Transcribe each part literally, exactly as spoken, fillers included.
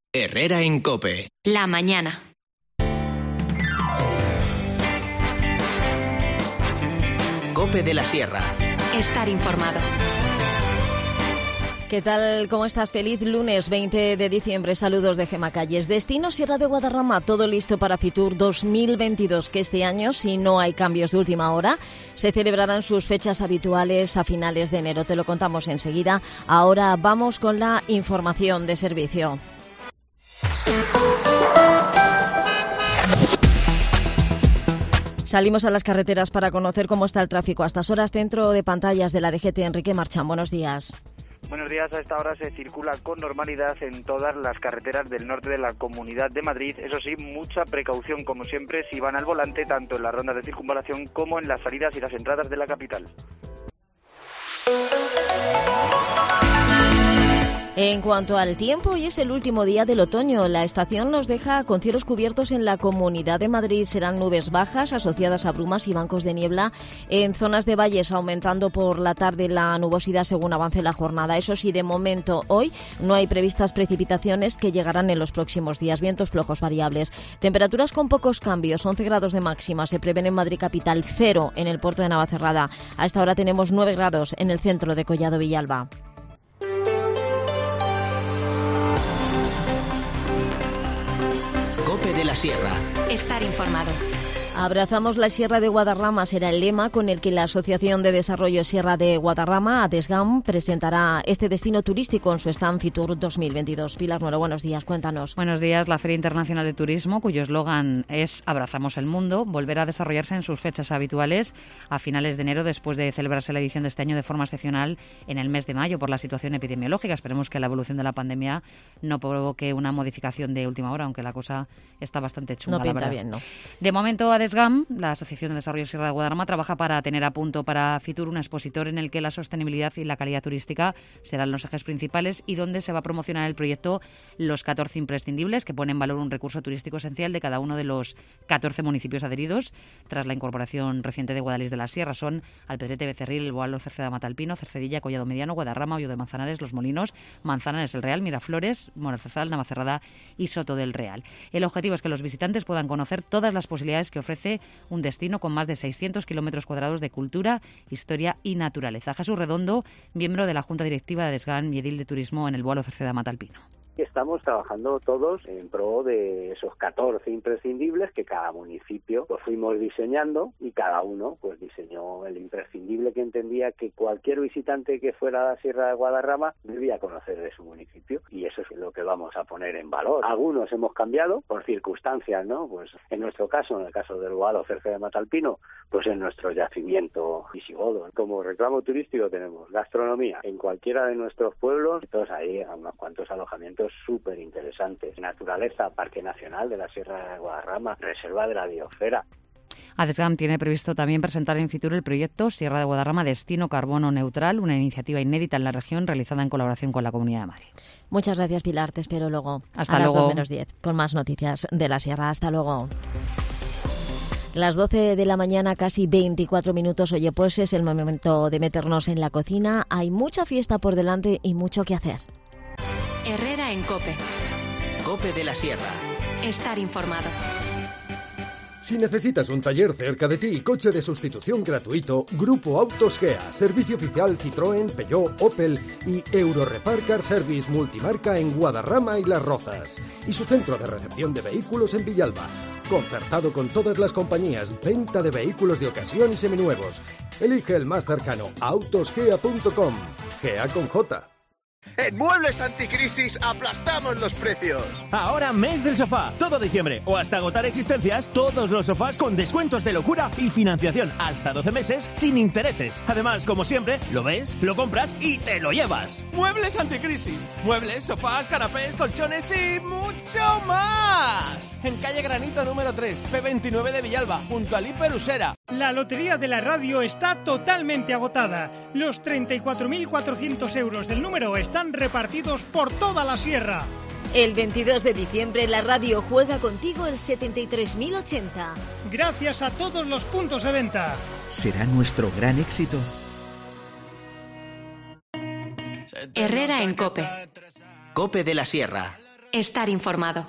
Herrera en COPE. La mañana. COPE de la Sierra. Estar informado. ¿Qué tal? ¿Cómo estás? Feliz lunes veinte de diciembre. Saludos de Gema Calles. Destino Sierra de Guadarrama. Todo listo para Fitur dos mil veintidós, que este año, si no hay cambios de última hora, se celebrarán sus fechas habituales a finales de enero. Te lo contamos enseguida. Ahora vamos con la información de servicio. Salimos a las carreteras para conocer cómo está el tráfico a estas horas. Centro de pantallas de la D G T, Enrique Marchán. Buenos días. Buenos días. A esta hora se circula con normalidad en todas las carreteras del norte de la Comunidad de Madrid. Eso sí, mucha precaución, como siempre, si van al volante, tanto en las rondas de circunvalación como en las salidas y las entradas de la capital. En cuanto al tiempo, hoy es el último día del otoño. La estación nos deja con cielos cubiertos en la Comunidad de Madrid. Serán nubes bajas asociadas a brumas y bancos de niebla en zonas de valles, aumentando por la tarde la nubosidad según avance la jornada. Eso sí, de momento hoy no hay previstas precipitaciones que llegarán en los próximos días. Vientos flojos variables. Temperaturas con pocos cambios. once grados de máxima se prevén en Madrid capital, cero en el puerto de Navacerrada. A esta hora tenemos nueve grados en el centro de Collado Villalba. COPE de la Sierra. Estar informado. Abrazamos la Sierra de Guadarrama será el lema con el que la Asociación de Desarrollo Sierra de Guadarrama, ADESGAM, presentará este destino turístico en su stand Fitur dos mil veintidós. Pilar Nuero, buenos días, cuéntanos. Buenos días. La Feria Internacional de Turismo, cuyo eslogan es Abrazamos el Mundo, volverá a desarrollarse en sus fechas habituales a finales de enero, después de celebrarse la edición de este año de forma excepcional en el mes de mayo por la situación epidemiológica. Esperemos que la evolución de la pandemia no provoque una modificación de última hora, aunque la cosa está bastante chunga. No pinta la verdad. bien, ¿no? De momento, ADESGAM, la Asociación de Desarrollo Sierra de Guadarrama, trabaja para tener a punto para Fitur un expositor en el que la sostenibilidad y la calidad turística serán los ejes principales y donde se va a promocionar el proyecto Los catorce Imprescindibles, que pone en valor un recurso turístico esencial de cada uno de los catorce municipios adheridos tras la incorporación reciente de Guadalís de la Sierra. Son Alpedrete, Becerril, El Boalo, Cerceda, Matalpino, Cercedilla, Collado Mediano, Guadarrama, Hoyo de Manzanares, Los Molinos, Manzanares, El Real, Miraflores, Morarzazal, Navacerrada y Soto del Real. El objetivo es que los visitantes puedan conocer todas las posibilidades que ofrece un destino con más de seiscientos kilómetros cuadrados de cultura, historia y naturaleza. Jesús Redondo, miembro de la Junta Directiva de ADESGAM y edil de Turismo en El Boalo, Cerceda, Matalpino. Estamos trabajando todos en pro de esos catorce imprescindibles que cada municipio pues fuimos diseñando y cada uno pues diseñó el imprescindible que entendía que cualquier visitante que fuera a la Sierra de Guadarrama debía conocer de su municipio, y eso es lo que vamos a poner en valor. Algunos hemos cambiado por circunstancias, ¿no? Pues en nuestro caso, en el caso del Boalo, cerca de Matalpino, pues en nuestro yacimiento visigodo. Como reclamo turístico tenemos gastronomía en cualquiera de nuestros pueblos, entonces ahí hay unos cuantos alojamientos súper interesantes. Naturaleza, Parque Nacional de la Sierra de Guadarrama, Reserva de la Biosfera. ADESGAM tiene previsto también presentar en Fitur el proyecto Sierra de Guadarrama Destino Carbono Neutral, una iniciativa inédita en la región realizada en colaboración con la Comunidad de Madrid. Muchas gracias, Pilar. Te espero luego Hasta a luego. las dos menos diez con más noticias de la Sierra. Hasta luego. Las doce de la mañana, casi veinticuatro minutos. Oye, pues es el momento de meternos en la cocina. Hay mucha fiesta por delante y mucho que hacer. Herrera en COPE. COPE de la Sierra. Estar informado. Si necesitas un taller cerca de ti, coche de sustitución gratuito, Grupo Autos Gea, servicio oficial Citroën, Peugeot, Opel y Eurorepar Car Service multimarca en Guadarrama y Las Rozas. Y su centro de recepción de vehículos en Villalba, concertado con todas las compañías, venta de vehículos de ocasión y seminuevos. Elige el más cercano, autosgea punto com. Gea con J. En Muebles Anticrisis aplastamos los precios. Ahora mes del sofá, todo diciembre o hasta agotar existencias, todos los sofás con descuentos de locura y financiación hasta doce meses sin intereses. Además, como siempre, lo ves, lo compras y te lo llevas. Muebles Anticrisis. Muebles, sofás, canapés, colchones y mucho más. En calle Granito número tres, P veintinueve de Villalba, junto al Hiper Usera. La lotería de la radio está totalmente agotada. Los treinta y cuatro mil cuatrocientos euros del número están repartidos por toda la sierra. El veintidós de diciembre la radio juega contigo el setenta y tres mil ochenta. Gracias a todos los puntos de venta. ¿Será nuestro gran éxito? Herrera en COPE. COPE de la Sierra. Estar informado.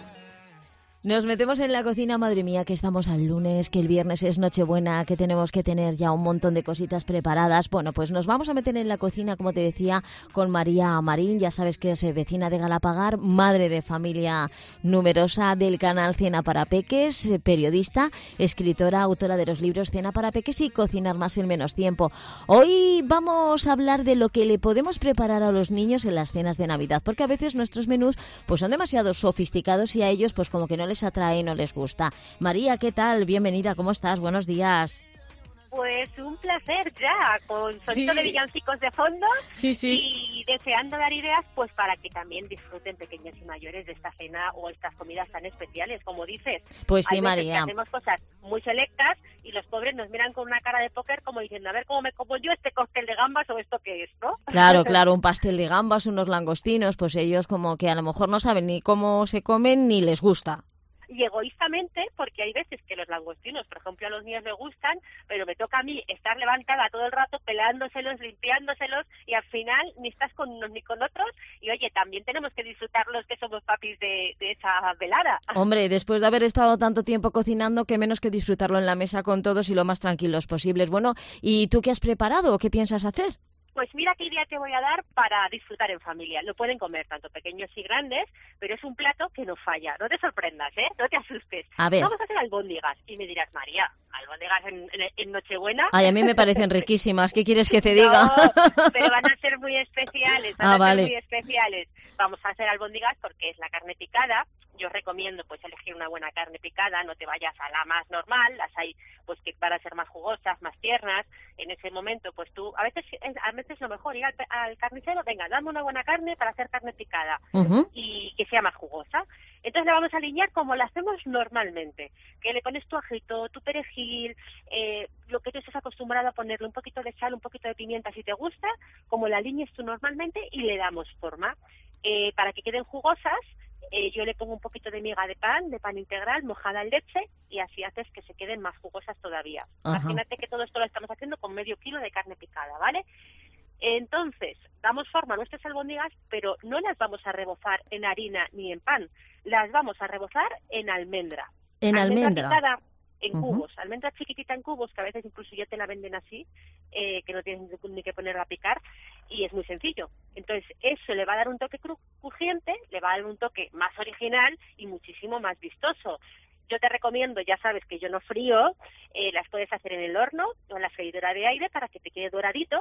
Nos metemos en la cocina, madre mía, que estamos al lunes, que el viernes es Nochebuena, que tenemos que tener ya un montón de cositas preparadas. Bueno, pues nos vamos a meter en la cocina, como te decía, con María Marín. Ya sabes que es vecina de Galapagar, madre de familia numerosa del canal Cena para Peques, periodista, escritora, autora de los libros Cena para Peques y Cocinar más en menos tiempo. Hoy vamos a hablar de lo que le podemos preparar a los niños en las cenas de Navidad, porque a veces nuestros menús pues son demasiado sofisticados y a ellos pues como que no les atrae y no les gusta. María, ¿qué tal? Bienvenida, ¿cómo estás? Buenos días. Pues un placer ya, con sonido Sí. de villancicos de fondo Sí, sí. y deseando dar ideas pues para que también disfruten pequeños y mayores de esta cena o estas comidas tan especiales, como dices. Pues sí, Hay veces María. que hacemos cosas muy selectas y los pobres nos miran con una cara de póker como diciendo, a ver cómo me como yo este cóctel de gambas o esto que es, ¿no? Claro, claro, un pastel de gambas, unos langostinos, pues ellos como que a lo mejor no saben ni cómo se comen ni les gusta. Y egoístamente, porque hay veces que los langostinos, por ejemplo, a los niños les gustan, pero me toca a mí estar levantada todo el rato pelándoselos, limpiándoselos, y al final ni estás con unos ni con otros. Y oye, también tenemos que disfrutar los que somos papis de, de esa velada. Hombre, después de haber estado tanto tiempo cocinando, qué menos que disfrutarlo en la mesa con todos y lo más tranquilos posibles. Bueno, ¿y tú qué has preparado o qué piensas hacer? Pues mira qué idea te voy a dar para disfrutar en familia. Lo pueden comer tanto pequeños y grandes, pero es un plato que no falla. No te sorprendas, ¿eh? No te asustes. A ver. Vamos a hacer albóndigas. Y me dirás, María, albóndigas en, en, en Nochebuena. Ay, a mí me parecen riquísimas. ¿Qué quieres que te diga? No, pero van a ser muy especiales. Van Ah, a ser vale. muy especiales. Vamos a hacer albóndigas porque es la carne picada. Yo os recomiendo pues elegir una buena carne picada, no te vayas a la más normal, las hay pues que van a ser más jugosas, más tiernas. En ese momento pues tú, a veces a veces lo mejor ir al, al carnicero, venga, dame una buena carne para hacer carne picada Ujú. y que sea más jugosa. Entonces la vamos a alinear como la hacemos normalmente, que le pones tu ajito, tu perejil, eh, lo que tú estés acostumbrado a ponerle, un poquito de sal, un poquito de pimienta si te gusta, como la alinees tú normalmente y le damos forma. Eh, para que queden jugosas, eh, yo le pongo un poquito de miga de pan, de pan integral, mojada en leche, y así haces que se queden más jugosas todavía. Ajá. Imagínate que todo esto lo estamos haciendo con medio kilo de carne picada, ¿vale? Entonces, damos forma a nuestras albóndigas, pero no las vamos a rebozar en harina ni en pan, las vamos a rebozar en almendra. En almendra. Picada en Ujú. cubos, almendra chiquitita en cubos, que a veces incluso ya te la venden así, eh, que no tienes ni que ponerla a picar, y es muy sencillo. Entonces, eso le va a dar un toque cru- crujiente, le va a dar un toque más original y muchísimo más vistoso. Yo te recomiendo, ya sabes que yo no frío, eh, las puedes hacer en el horno o en la freidora de aire para que te quede doradito,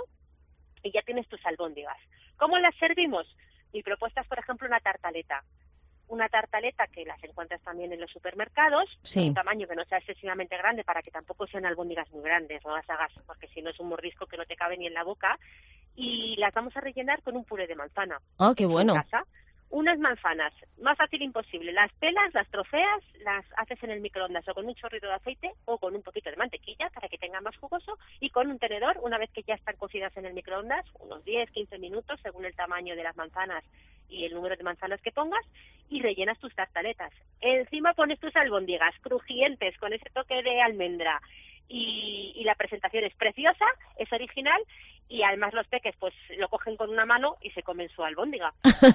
y ya tienes tus albóndigas. ¿Cómo las servimos? Mi propuesta es, por ejemplo, una tartaleta. Una tartaleta que las encuentras también en los supermercados, Sí. de un tamaño que no sea excesivamente grande para que tampoco sean albóndigas muy grandes, no las hagas porque si no es un mordisco que no te cabe ni en la boca, y las vamos a rellenar con un puré de manzana. Oh, qué bueno. En casa. Unas manzanas, más fácil imposible. Las pelas, las troceas, las haces en el microondas o con un chorrito de aceite o con un poquito de mantequilla para que tenga más jugoso, y con un tenedor, una vez que ya están cocidas en el microondas, unos diez, quince minutos según el tamaño de las manzanas y el número de manzanas que pongas, y rellenas tus tartaletas. Encima pones tus albóndigas crujientes con ese toque de almendra. Y, y la presentación es preciosa, es original, y además los peques pues lo cogen con una mano y se comen su albóndiga.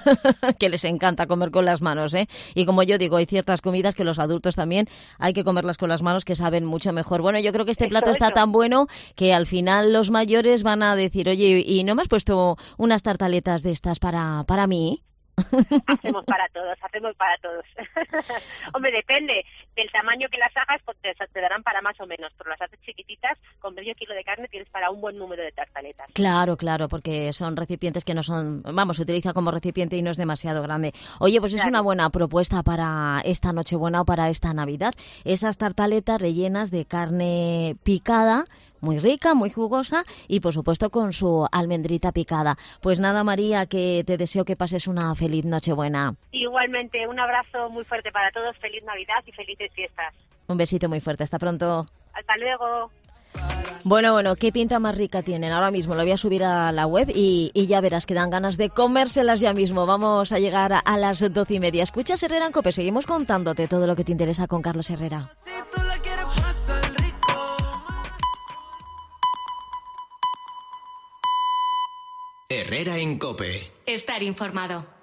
Que les encanta comer con las manos, ¿eh? Y como yo digo, hay ciertas comidas que los adultos también hay que comerlas con las manos, que saben mucho mejor. Bueno, yo creo que este Eso, plato está eso. tan bueno que al final los mayores van a decir, oye, ¿y no me has puesto unas tartaletas de estas para, para mí? Hacemos para todos, hacemos para todos. Hombre, depende del tamaño que las hagas, pues te, te darán para más o menos, pero las haces chiquititas, con medio kilo de carne tienes para un buen número de tartaletas. Claro, claro, porque son recipientes que no son, vamos, se utiliza como recipiente y no es demasiado grande. Oye, pues es Claro. una buena propuesta para esta Nochebuena o para esta Navidad. Esas tartaletas rellenas de carne picada, muy rica, muy jugosa y por supuesto con su almendrita picada. Pues nada, María, que te deseo que pases una feliz Nochebuena. Igualmente, un abrazo muy fuerte para todos, feliz Navidad y felices fiestas. Un besito muy fuerte, hasta pronto. Hasta luego. Bueno, bueno, qué pinta más rica tienen. Ahora mismo lo voy a subir a la web y, y ya verás que dan ganas de comérselas ya mismo. Vamos a llegar a, a las doce y media. Escuchas Herrera en COPE, seguimos contándote todo lo que te interesa con Carlos Herrera. Herrera en COPE. Estar informado.